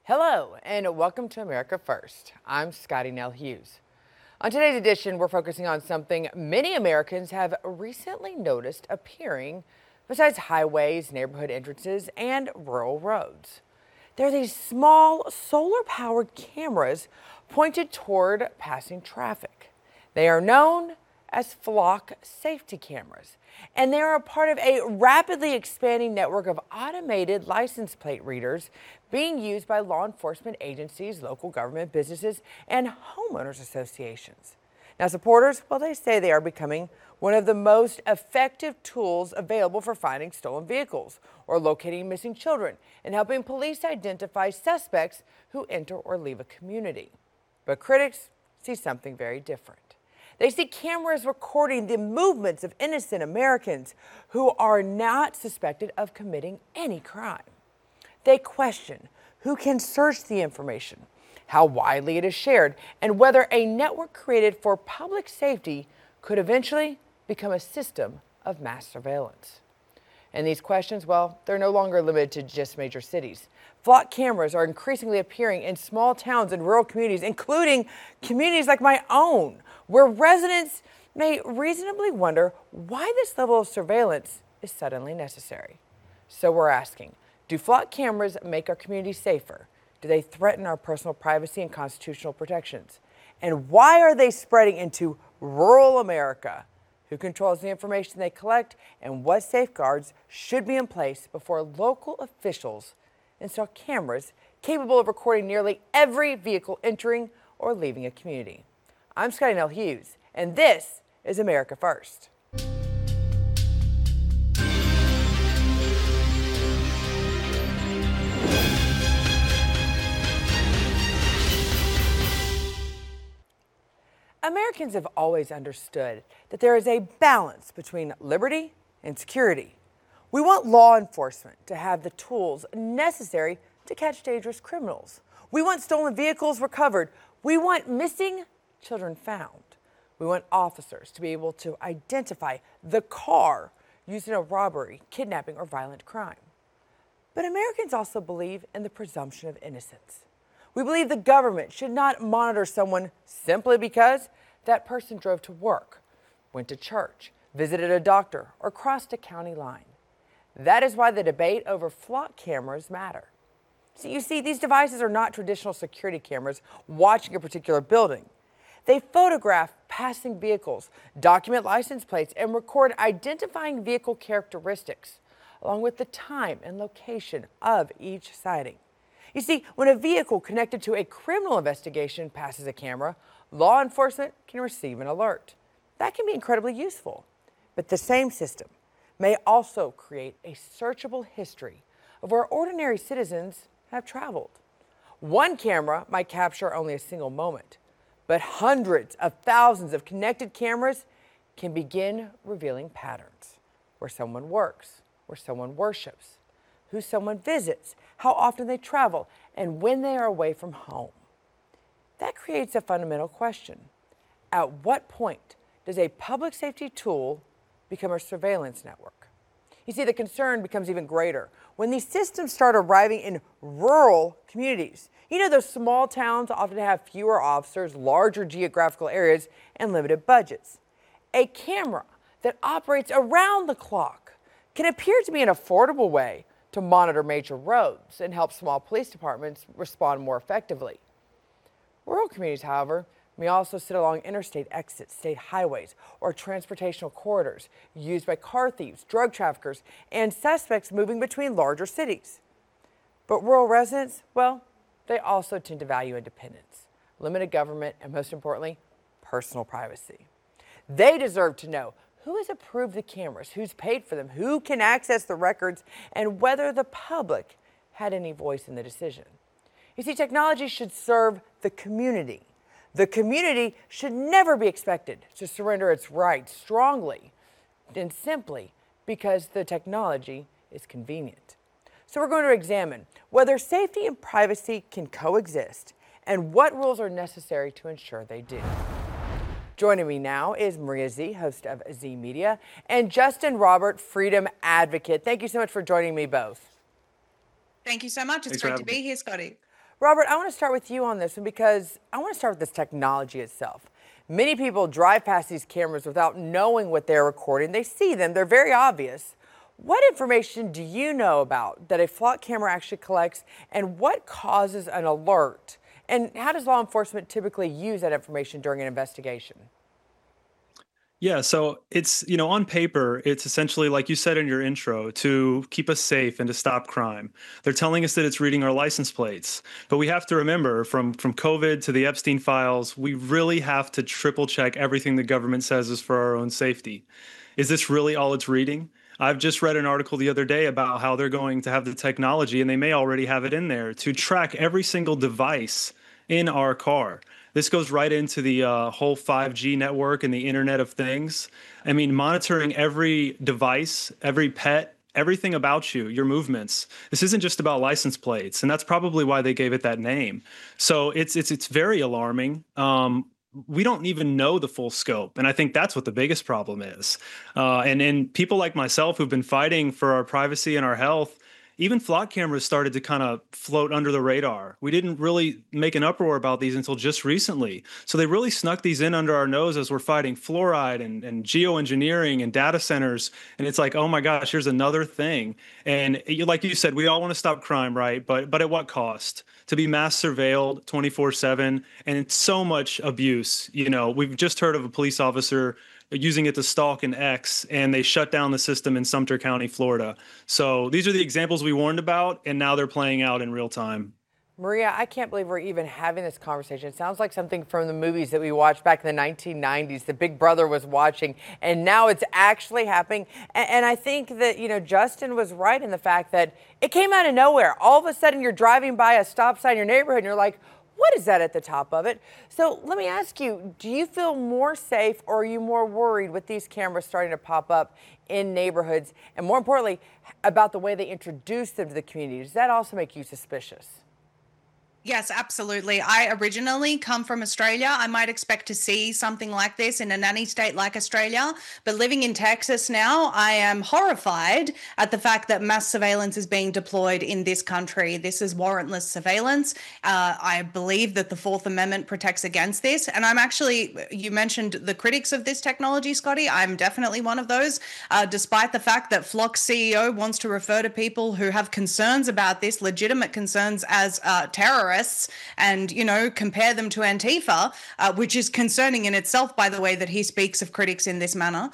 Hello, and welcome to America First. I'm Scotty Nell Hughes. On today's edition, we're focusing on something many Americans have recently noticed appearing besides highways, neighborhood entrances, and rural roads. They're these small solar-powered cameras pointed toward passing traffic. They are known as flock safety cameras, and they are a part of a rapidly expanding network of automated license plate readers being used by law enforcement agencies, local government businesses, and homeowners associations. Now, supporters, well, they say they are becoming one of the most effective tools available for finding stolen vehicles or locating missing children and helping police identify suspects who enter or leave a community. But critics see something very different. They see cameras recording the movements of innocent Americans who are not suspected of committing any crime. They question who can search the information, how widely it is shared, and whether a network created for public safety could eventually become a system of mass surveillance. And these questions, well, they're no longer limited to just major cities. Flock cameras are increasingly appearing in small towns and rural communities, including communities like my own, where residents may reasonably wonder why this level of surveillance is suddenly necessary. So we're asking, do flock cameras make our communities safer? Do they threaten our personal privacy and constitutional protections? And why are they spreading into rural America? Who controls the information they collect, and what safeguards should be in place before local officials install cameras capable of recording nearly every vehicle entering or leaving a community? I'm Scotty Nell Hughes, and this is America First. Americans have always understood that there is a balance between liberty and security. We want law enforcement to have the tools necessary to catch dangerous criminals. We want stolen vehicles recovered. We want missing children found. We want officers to be able to identify the car used in a robbery, kidnapping, or violent crime. But Americans also believe in the presumption of innocence. We believe the government should not monitor someone simply because that person drove to work, went to church, visited a doctor, or crossed a county line. That is why the debate over flock cameras matter. So you see, these devices are not traditional security cameras watching a particular building. They photograph passing vehicles, document license plates, and record identifying vehicle characteristics, along with the time and location of each sighting. You see, when a vehicle connected to a criminal investigation passes a camera, law enforcement can receive an alert. That can be incredibly useful. But the same system may also create a searchable history of where ordinary citizens have traveled. One camera might capture only a single moment, but hundreds of thousands of connected cameras can begin revealing patterns: where someone works, where someone worships, who someone visits, how often they travel, and when they are away from home. That creates a fundamental question. At what point does a public safety tool become a surveillance network? You see, the concern becomes even greater when these systems start arriving in rural communities. You know, those small towns often have fewer officers, larger geographical areas, and limited budgets. A camera that operates around the clock can appear to be an affordable way to monitor major roads and help small police departments respond more effectively. Rural communities, however, may also sit along interstate exits, state highways, or transportational corridors used by car thieves, drug traffickers, and suspects moving between larger cities. But rural residents, well, they also tend to value independence, limited government, and most importantly, personal privacy. They deserve to know who has approved the cameras, who's paid for them, who can access the records, and whether the public had any voice in the decision. You see, technology should serve the community. The community should never be expected to surrender its rights strongly and simply because the technology is convenient. So we're going to examine whether safety and privacy can coexist and what rules are necessary to ensure they do. Joining me now is Maria Z, host of Z Media, and Justin Robert, freedom advocate. Thank you so much for joining me both. Thank you so much. It's great to be here, Scotty. Robert, I want to start with you on this one because I want to start with this technology itself. Many people drive past these cameras without knowing what they're recording. They see them, they're very obvious. What information do you know about that a flock camera actually collects, and what causes an alert? And how does law enforcement typically use that information during an investigation? Yeah, so it's, on paper, it's essentially like you said in your intro to keep us safe and to stop crime. They're telling us that it's reading our license plates. But we have to remember from COVID to the Epstein files, we really have to triple check everything the government says is for our own safety. Is this really all it's reading? I've just read an article the other day about how they're going to have the technology, and they may already have it in there, to track every single device in our car. This goes right into the whole 5G network and the Internet of Things. I mean, monitoring every device, every pet, everything about you, your movements. This isn't just about license plates, and that's probably why they gave it that name. So it's very alarming. We don't even know the full scope, and I think that's what the biggest problem is. And people like myself who've been fighting for our privacy and our health, even flock cameras started to kind of float under the radar. We didn't really make an uproar about these until just recently. So they really snuck these in under our nose as we're fighting fluoride and geoengineering and data centers. And it's like, oh my gosh, here's another thing. And like you said, we all want to stop crime, right? But at what cost? To be mass surveilled 24/7, and it's so much abuse. We've just heard of a police officer using it to stalk an ex, and they shut down the system in Sumter County, Florida. So these are the examples we warned about, and now they're playing out in real time. Maria, I can't believe we're even having this conversation. It sounds like something from the movies that we watched back in the 1990s, that Big Brother was watching, and now it's actually happening. And I think that, Justin was right in the fact that it came out of nowhere. All of a sudden, you're driving by a stop sign in your neighborhood, and you're like, what is that at the top of it? So let me ask you, do you feel more safe, or are you more worried with these cameras starting to pop up in neighborhoods? And more importantly, about the way they introduce them to the community? Does that also make you suspicious? Yes, absolutely. I originally come from Australia. I might expect to see something like this in a nanny state like Australia. But living in Texas now, I am horrified at the fact that mass surveillance is being deployed in this country. This is warrantless surveillance. I believe that the Fourth Amendment protects against this. And you mentioned the critics of this technology, Scotty. I'm definitely one of those, despite the fact that Flock's CEO wants to refer to people who have concerns about this, legitimate concerns, as terrorists, and compare them to Antifa, which is concerning in itself, by the way, that he speaks of critics in this manner.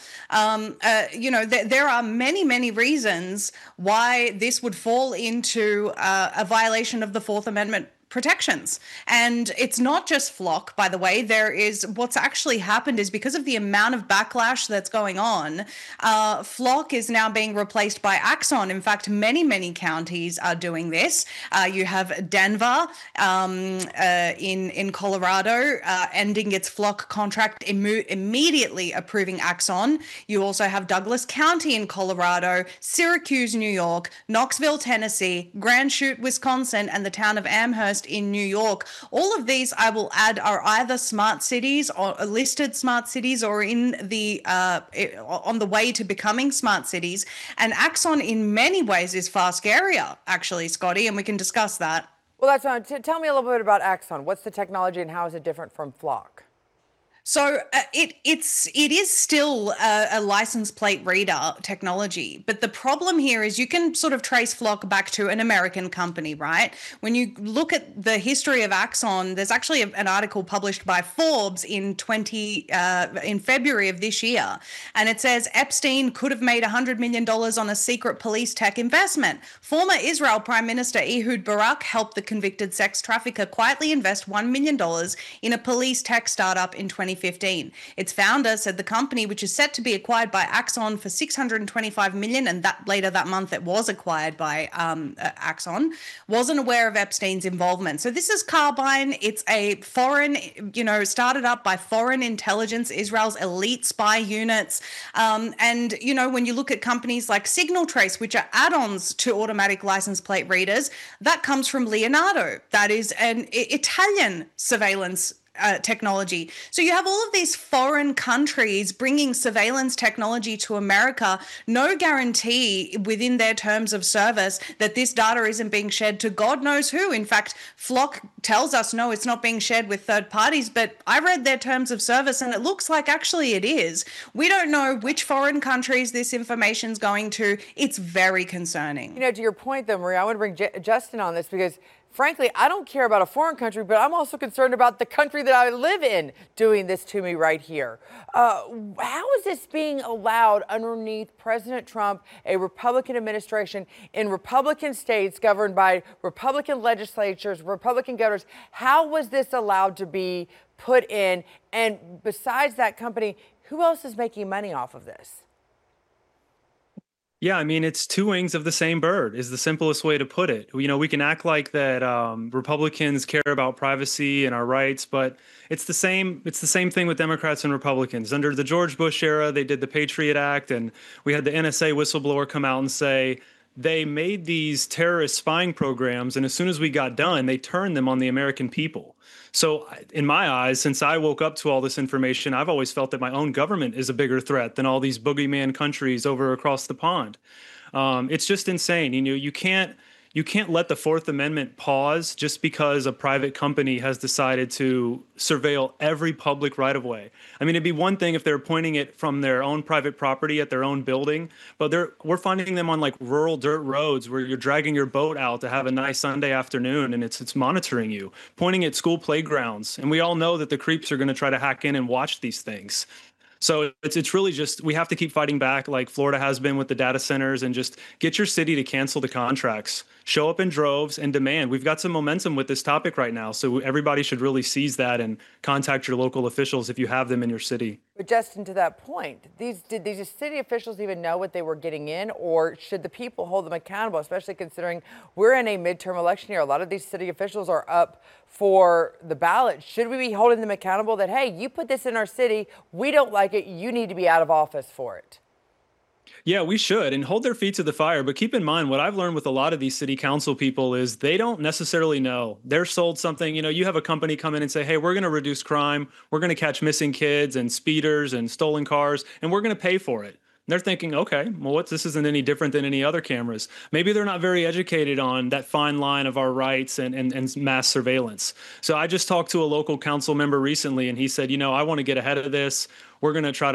There are many reasons why this would fall into a violation of the Fourth Amendment protections. And it's not just Flock, by the way. What's actually happened is, because of the amount of backlash that's going on, Flock is now being replaced by Axon. In fact, many counties are doing this. You have Denver in Colorado ending its Flock contract, immediately approving Axon. You also have Douglas County in Colorado, Syracuse, New York, Knoxville, Tennessee, Grand Chute, Wisconsin, and the town of Amherst in New York. All of these, I will add, are either smart cities or listed smart cities, or in the on the way to becoming smart cities. And Axon, in many ways, is far scarier, actually, Scotty, and we can discuss that. Well, tell me a little bit about Axon. What's the technology, and how is it different from Flock? So it is still a license plate reader technology, but the problem here is you can sort of trace Flock back to an American company, right? When you look at the history of Axon, there's actually an article published by Forbes in February of this year, and it says Epstein could have made $100 million on a secret police tech investment. Former Israel Prime Minister Ehud Barak helped the convicted sex trafficker quietly invest $1 million in a police tech startup in 2015. Its founder said the company, which is set to be acquired by Axon for $625 million, and that later that month it was acquired by Axon, wasn't aware of Epstein's involvement. So this is Carbine. It's a foreign, started up by foreign intelligence, Israel's elite spy units. And when you look at companies like Signal Trace, which are add-ons to automatic license plate readers, that comes from Leonardo. That is an Italian surveillance technology. So you have all of these foreign countries bringing surveillance technology to America, no guarantee within their terms of service that this data isn't being shared to God knows who. In fact, Flock tells us, no, it's not being shared with third parties, but I read their terms of service and it looks like actually it is. We don't know which foreign countries this information is going to. It's very concerning. You know, to your point though, Maria, I want to bring Justin on this because frankly, I don't care about a foreign country, but I'm also concerned about the country that I live in doing this to me right here. How is this being allowed underneath President Trump, a Republican administration in Republican states governed by Republican legislatures, Republican governors? How was this allowed to be put in? And besides that company, who else is making money off of this? Yeah, I mean, it's two wings of the same bird is the simplest way to put it. You know, we can act like that Republicans care about privacy and our rights, but it's the same. It's the same thing with Democrats and Republicans. Under the George Bush era, they did the Patriot Act, and we had the NSA whistleblower come out and say they made these terrorist spying programs, and as soon as we got done, they turned them on the American people. So, in my eyes, since I woke up to all this information, I've always felt that my own government is a bigger threat than all these boogeyman countries over across the pond. It's just insane. You know, you can't let the Fourth Amendment pause just because a private company has decided to surveil every public right of way. I mean, it'd be one thing if they're pointing it from their own private property at their own building, but we're finding them on like rural dirt roads where you're dragging your boat out to have a nice Sunday afternoon and it's monitoring you, pointing at school playgrounds. And we all know that the creeps are going to try to hack in and watch these things. So it's really just we have to keep fighting back like Florida has been with the data centers and just get your city to cancel the contracts, show up in droves and demand. We've got some momentum with this topic right now. So everybody should really seize that and contact your local officials if you have them in your city. But Justin, to that point, did these city officials even know what they were getting in, or should the people hold them accountable, especially considering we're in a midterm election here? A lot of these city officials are up for the ballot. Should we be holding them accountable that, hey, you put this in our city, we don't like it, you need to be out of office for it? Yeah, we should and hold their feet to the fire. But keep in mind, what I've learned with a lot of these city council people is they don't necessarily know. They're sold something. You know, you have a company come in and say, hey, we're going to reduce crime. We're going to catch missing kids and speeders and stolen cars, and we're going to pay for it. And they're thinking, okay, well, this isn't any different than any other cameras. Maybe they're not very educated on that fine line of our rights and mass surveillance. So I just talked to a local council member recently, and he said, you know, I want to get ahead of this. We're going to try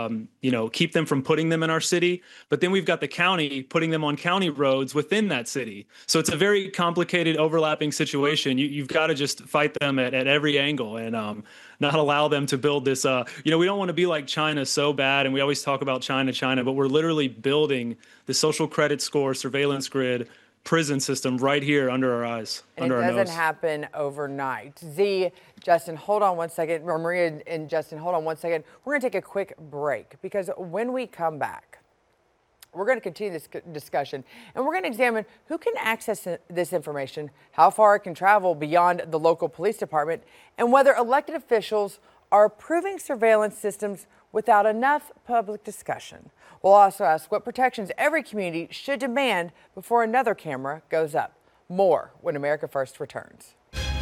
to, keep them from putting them in our city. But then we've got the county putting them on county roads within that city. So it's a very complicated, overlapping situation. You've got to just fight them at every angle and not allow them to build this. We don't want to be like China so bad. And we always talk about China, but we're literally building the social credit score surveillance grid prison system right here under our eyes, and under our nose. It doesn't happen overnight. Justin, hold on one second. Maria and Justin, hold on one second. We're going to take a quick break because when we come back, we're going to continue this discussion and we're going to examine who can access this information, how far it can travel beyond the local police department, and whether elected officials are approving surveillance systems without enough public discussion. We'll also ask what protections every community should demand before another camera goes up. More when America First returns.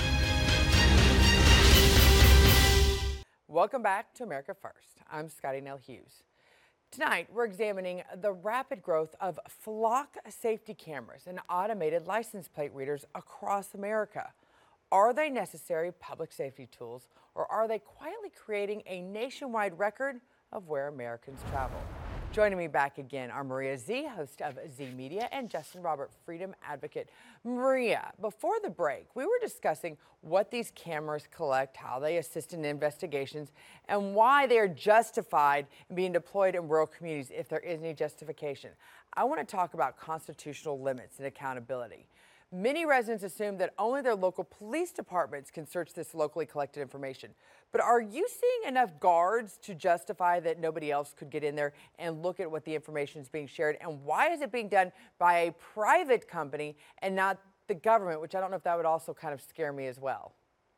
Welcome back to America First. I'm Scotty Nell Hughes. Tonight, we're examining the rapid growth of Flock safety cameras and automated license plate readers across America. Are they necessary public safety tools, or are they quietly creating a nationwide record of where Americans travel? Joining me back again are Maria Z, host of Z Media, and Justin Robert, freedom advocate. Maria, before the break, we were discussing what these cameras collect, how they assist in investigations, and why they are justified in being deployed in rural communities if there is any justification. I want to talk about constitutional limits and accountability. Many residents assume that only their local police departments can search this locally collected information. But are you seeing enough guards to justify that nobody else could get in there and look at what the information is being shared? And why is it being done by a private company and not the government, which I don't know if that would also kind of scare me as well.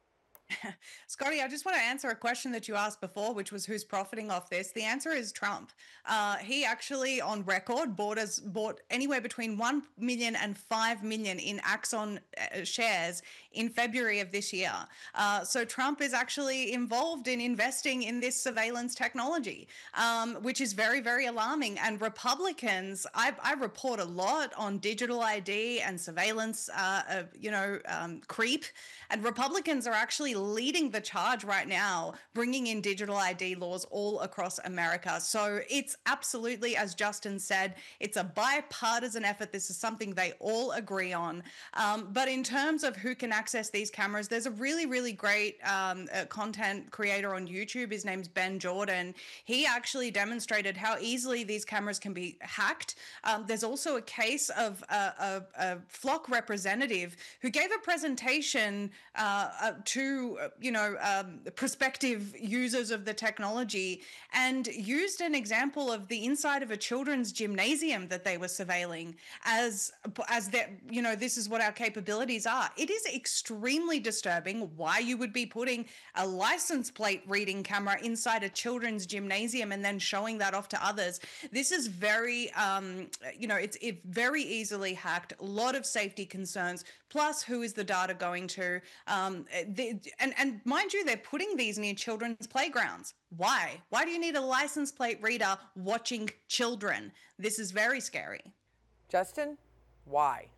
Scotty, I just want to answer a question that you asked before, which was who's profiting off this. The answer is Trump. He actually, on record, bought anywhere between 1 million and 5 million in Axon shares in February of this year. So Trump is actually involved in investing in this surveillance technology, which is very, very alarming. And Republicans, I report a lot on digital ID and surveillance, creep. And Republicans are actually leading the charge right now, bringing in digital ID laws all across America. So it's absolutely, as Justin said, it's a bipartisan effort. This is something they all agree on. But in terms of who can access these cameras, there's a really, really great content creator on YouTube. His name's Ben Jordan. He actually demonstrated how easily these cameras can be hacked. There's also a case of a Flock representative who gave a presentation to prospective users of the technology and used an example of the inside of a children's gymnasium that they were surveilling as that, this is what our capabilities are. It is extremely disturbing why you would be putting a license plate reading camera inside a children's gymnasium and then showing that off to others. This is very, it's very easily hacked, a lot of safety concerns, plus who is the data going to? And mind you, they're putting these near children's playgrounds. Why? Why do you need a license plate reader watching children? This is very scary. Justin, why?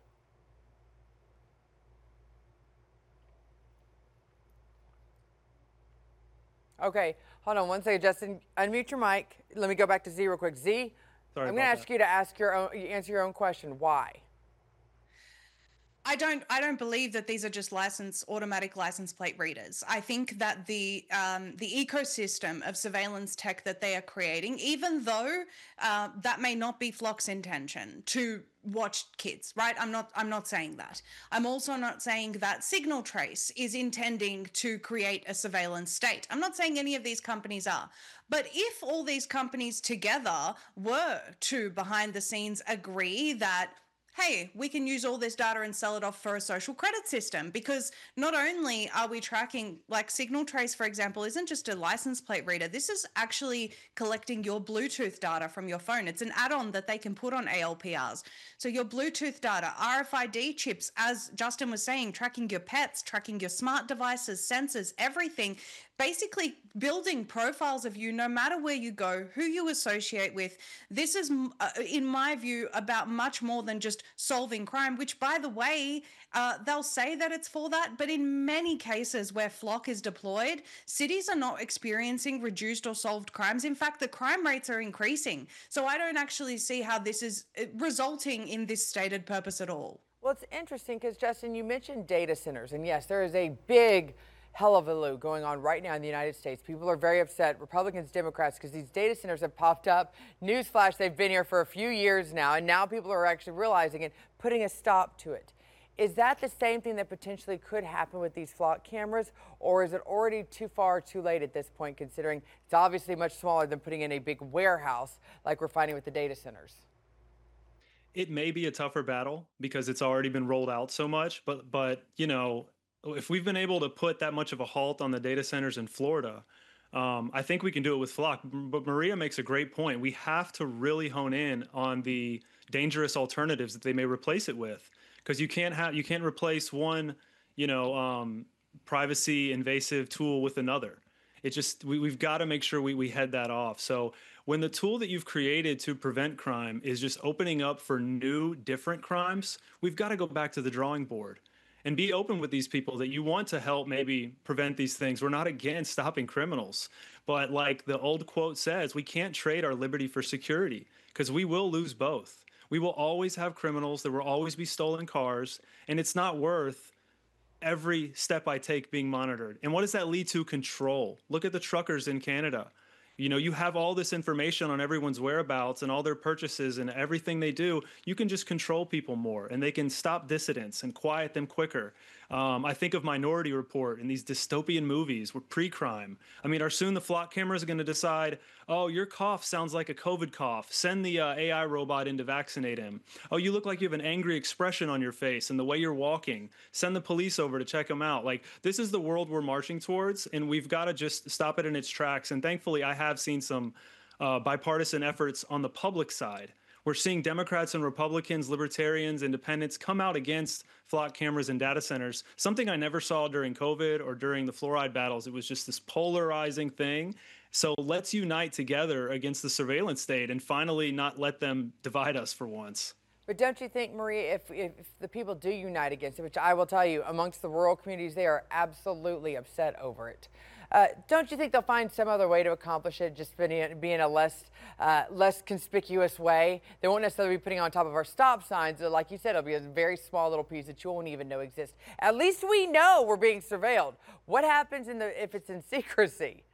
Okay, hold on one second, Justin. Unmute your mic. Let me go back to Z real quick. Z, Sorry I'm going to about ask you to answer your own question. Why? I don't believe that these are just automatic license plate readers. I think that the ecosystem of surveillance tech that they are creating, even though that may not be Flock's intention to watch kids, right? I'm not saying that. I'm also not saying that Signal Trace is intending to create a surveillance state. I'm not saying any of these companies are. But if all these companies together were to, behind the scenes, agree that, hey, we can use all this data and sell it off for a social credit system, because not only are we tracking, like Signal Trace, for example, isn't just a license plate reader. This is actually collecting your Bluetooth data from your phone. It's an add-on that they can put on ALPRs. So your Bluetooth data, RFID chips, as Justin was saying, tracking your pets, tracking your smart devices, sensors, everything, basically building profiles of you no matter where you go, who you associate with. This is, in my view, about much more than just solving crime, which, by the way, they'll say that it's for that, but in many cases where Flock is deployed, cities are not experiencing reduced or solved crimes. In fact, the crime rates are increasing. So I don't actually see how this is resulting in this stated purpose at all. Well, it's interesting because, Justin, you mentioned data centers, and yes, there is a big hullabaloo going on right now in the United States. People are very upset, Republicans, Democrats, because these data centers have popped up. Newsflash, they've been here for a few years now, and now people are actually realizing it, putting a stop to it. Is that the same thing that potentially could happen with these Flock cameras, or is it already too far, too late at this point, considering it's obviously much smaller than putting in a big warehouse like we're finding with the data centers? It may be a tougher battle because it's already been rolled out so much, but if we've been able to put that much of a halt on the data centers in Florida, I think we can do it with Flock. But Maria makes a great point. We have to really hone in on the dangerous alternatives that they may replace it with, because you can't replace one, privacy invasive tool with another. We've got to make sure we head that off. So when the tool that you've created to prevent crime is just opening up for new, different crimes, we've got to go back to the drawing board and be open with these people that you want to help maybe prevent these things. We're not against stopping criminals, but like the old quote says, we can't trade our liberty for security, because we will lose both. We will always have criminals. There will always be stolen cars, and it's not worth every step I take being monitored. And what does that lead to? Control. Look at the truckers in Canada. You have all this information on everyone's whereabouts and all their purchases and everything they do. You can just control people more, and they can stop dissidents and quiet them quicker. I think of Minority Report and these dystopian movies with pre-crime. I mean, are soon the flock cameras going to decide, oh, your cough sounds like a COVID cough. Send the AI robot in to vaccinate him. Oh, you look like you have an angry expression on your face and the way you're walking. Send the police over to check him out. Like, this is the world we're marching towards, and we've got to just stop it in its tracks. And thankfully, I have seen some bipartisan efforts on the public side. We're seeing Democrats and Republicans, libertarians, independents come out against flock cameras and data centers, something I never saw during COVID or during the fluoride battles. It was just this polarizing thing. So let's unite together against the surveillance state and finally not let them divide us for once. But don't you think, Maria, if the people do unite against it, which I will tell you, amongst the rural communities, they are absolutely upset over it. Don't you think they'll find some other way to accomplish it, just being a less conspicuous way? They won't necessarily be putting it on top of our stop signs. Like you said, it'll be a very small little piece that you won't even know exists. At least we know we're being surveilled. What happens if it's in secrecy?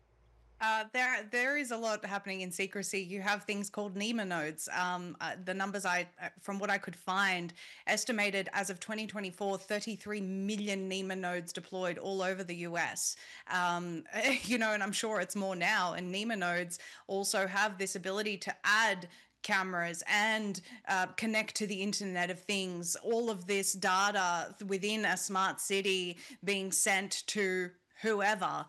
There is a lot happening in secrecy. You have things called NEMA nodes. The numbers from what I could find, estimated as of 2024, 33 million NEMA nodes deployed all over the US. And I'm sure it's more now. And NEMA nodes also have this ability to add cameras and connect to the Internet of Things. All of this data within a smart city being sent to whoever.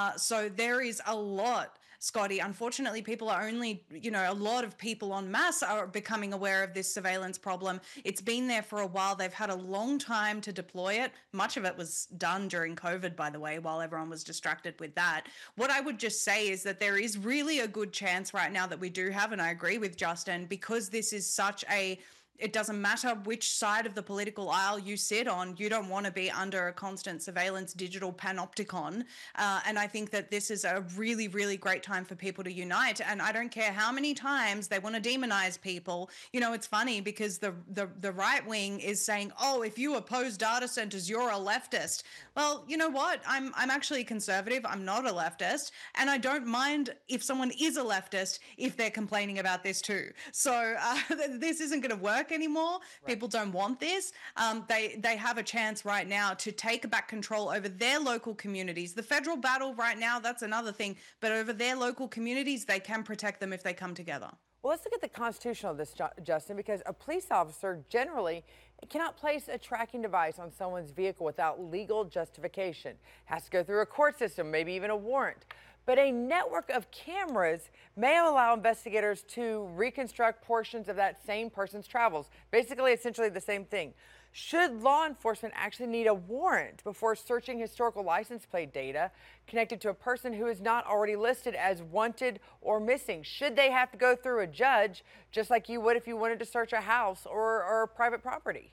So there is a lot, Scotty. Unfortunately, people are only, a lot of people en masse are becoming aware of this surveillance problem. It's been there for a while. They've had a long time to deploy it. Much of it was done during COVID, by the way, while everyone was distracted with that. What I would just say is that there is really a good chance right now that we do have, and I agree with Justin, because this is such it doesn't matter which side of the political aisle you sit on, you don't want to be under a constant surveillance digital panopticon. And I think that this is a really, really great time for people to unite. And I don't care how many times they want to demonize people. It's funny because the right wing is saying, oh, if you oppose data centers, you're a leftist. Well, you know what? I'm actually conservative. I'm not a leftist. And I don't mind if someone is a leftist if they're complaining about this too. So this isn't going to work anymore. Right. People don't want this. They have a chance right now to take back control over their local communities. The federal battle right now, that's another thing, but over their local communities, they can protect them if they come together. Well, let's look at the constitution of this, Justin, because a police officer generally cannot place a tracking device on someone's vehicle without legal justification. It has to go through a court system, maybe even a warrant. But a network of cameras may allow investigators to reconstruct portions of that same person's travels. Basically, essentially the same thing. Should law enforcement actually need a warrant before searching historical license plate data connected to a person who is not already listed as wanted or missing? Should they have to go through a judge just like you would if you wanted to search a house or private property?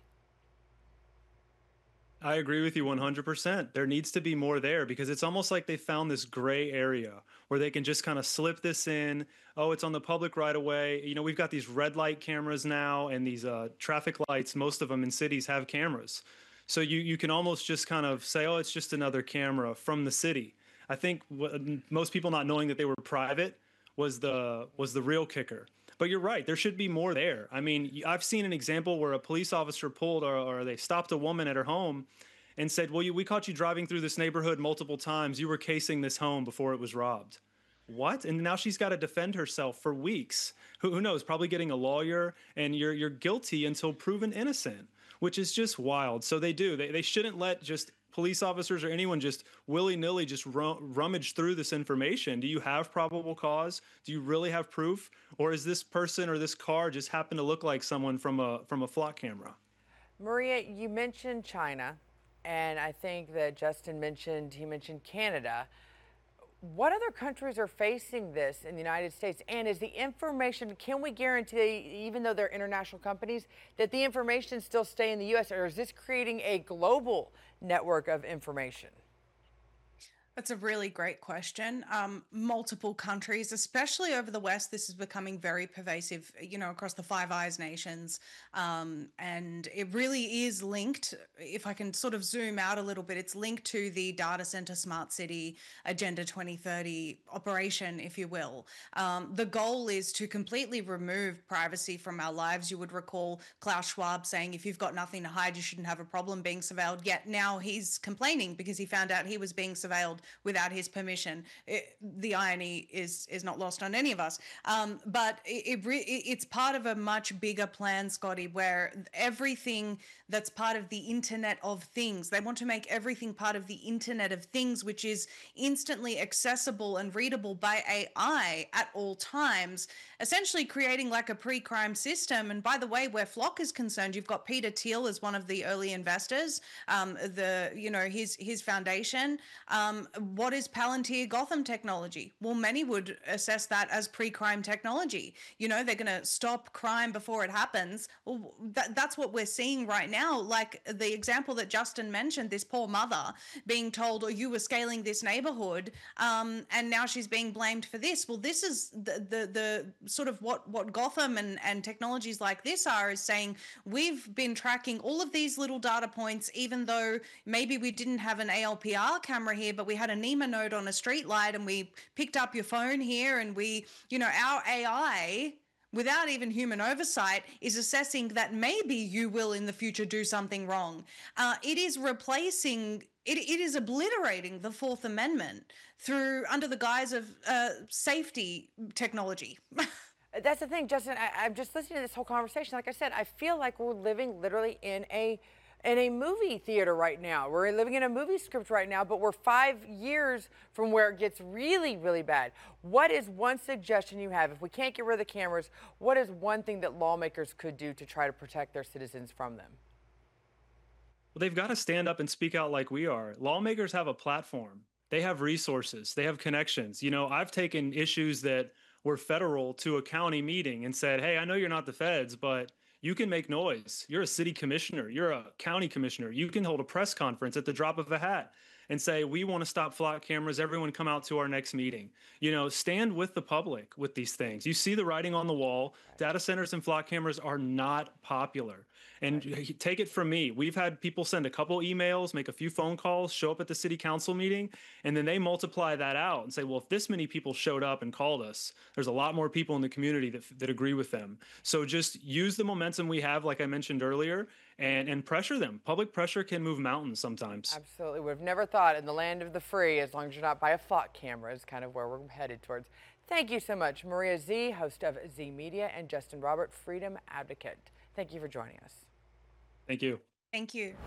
I agree with you 100%. There needs to be more there because it's almost like they found this gray area where they can just kind of slip this in. Oh, it's on the public right away. We've got these red light cameras now and these traffic lights. Most of them in cities have cameras. So you can almost just kind of say, oh, it's just another camera from the city. I think most people not knowing that they were private was the real kicker. But you're right. There should be more there. I mean, I've seen an example where a police officer pulled or they stopped a woman at her home and said, well, we caught you driving through this neighborhood multiple times. You were casing this home before it was robbed. What? And now she's got to defend herself for weeks. Who knows? Probably getting a lawyer, and you're guilty until proven innocent, which is just wild. So they shouldn't let just police officers or anyone just willy-nilly just rummage through this information. Do you have probable cause? Do you really have proof? Or is this person or this car just happen to look like someone from a flock camera? Maria, you mentioned China, and I think that Justin mentioned Canada. What other countries are facing this in the United States? And is the information, can we guarantee, even though they're international companies, that the information still stay in the U.S., or is this creating a global network of information? That's a really great question. Multiple countries, especially over the West, this is becoming very pervasive, across the Five Eyes nations. And it really is linked, if I can sort of zoom out a little bit, it's linked to the data center smart city Agenda 2030 operation, if you will. The goal is to completely remove privacy from our lives. You would recall Klaus Schwab saying, if you've got nothing to hide, you shouldn't have a problem being surveilled. Yet now he's complaining because he found out he was being surveilled without his permission. The irony is not lost on any of us. But it's part of a much bigger plan, Scotty, where everything that's part of the Internet of Things, they want to make everything part of the Internet of Things, which is instantly accessible and readable by AI at all times, essentially creating like a pre-crime system. And by the way, where Flock is concerned, you've got Peter Thiel as one of the early investors, his foundation. What is Palantir Gotham technology? Well, many would assess that as pre-crime technology. They're going to stop crime before it happens. Well, that's what we're seeing right now. Like the example that Justin mentioned, this poor mother being told, "Oh, you were scaling this neighborhood," and now she's being blamed for this. Well, this is the sort of what Gotham and technologies like this are, is saying we've been tracking all of these little data points, even though maybe we didn't have an ALPR camera here, but we had a NEMA node on a street light, and we picked up your phone here, and our AI, without even human oversight, is assessing that maybe you will in the future do something wrong. It is replacing, it is obliterating the Fourth Amendment under the guise of safety technology. That's the thing, Justin. I'm just listening to this whole conversation. Like I said, I feel like we're living literally in a movie theater right now. We're living in a movie script right now, but we're 5 years from where it gets really, really bad. What is one suggestion you have? If we can't get rid of the cameras, what is one thing that lawmakers could do to try to protect their citizens from them? Well, they've got to stand up and speak out like we are. Lawmakers have a platform. They have resources. They have connections. I've taken issues that were federal to a county meeting and said, hey, I know you're not the feds, but you can make noise. You're a city commissioner. You're a county commissioner. You can hold a press conference at the drop of a hat and say, we want to stop flock cameras. Everyone come out to our next meeting. Stand with the public with these things. You see the writing on the wall. Data centers and flock cameras are not popular. And take it from me. We've had people send a couple emails, make a few phone calls, show up at the city council meeting, and then they multiply that out and say, well, if this many people showed up and called us, there's a lot more people in the community that agree with them. So just use the momentum we have, like I mentioned earlier, and pressure them. Public pressure can move mountains sometimes. Absolutely. We've never thought in the land of the free, as long as you're not by a flock camera, is kind of where we're headed towards. Thank you so much, Maria Zeee, host of Z Media, and Justin Robert, freedom advocate. Thank you for joining us. Thank you. Thank you.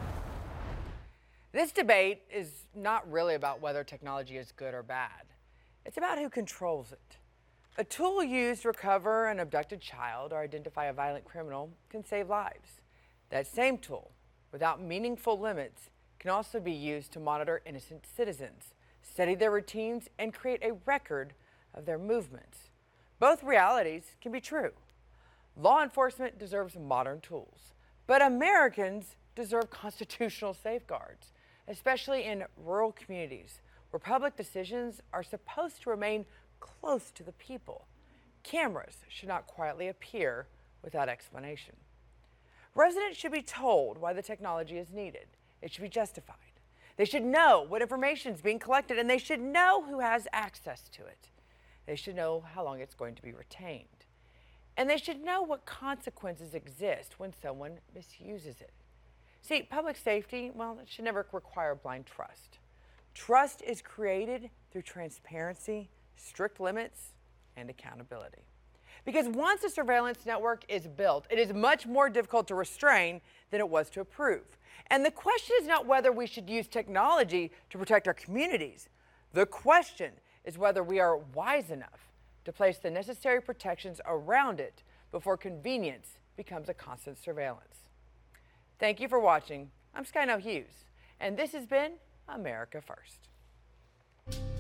This debate is not really about whether technology is good or bad. It's about who controls it. A tool used to recover an abducted child or identify a violent criminal can save lives. That same tool, without meaningful limits, can also be used to monitor innocent citizens, study their routines, and create a record of their movements. Both realities can be true. Law enforcement deserves modern tools, but Americans deserve constitutional safeguards, especially in rural communities where public decisions are supposed to remain close to the people. Cameras should not quietly appear without explanation. Residents should be told why the technology is needed. It should be justified. They should know what information is being collected, and they should know who has access to it. They should know how long it's going to be retained. And they should know what consequences exist when someone misuses it. See, public safety, well, it should never require blind trust. Trust is created through transparency, strict limits, and accountability. Because once a surveillance network is built, it is much more difficult to restrain than it was to approve. And the question is not whether we should use technology to protect our communities. The question is whether we are wise enough to place the necessary protections around it before convenience becomes a constant surveillance. Thank you for watching. I'm Skyno Hughes, and this has been America First.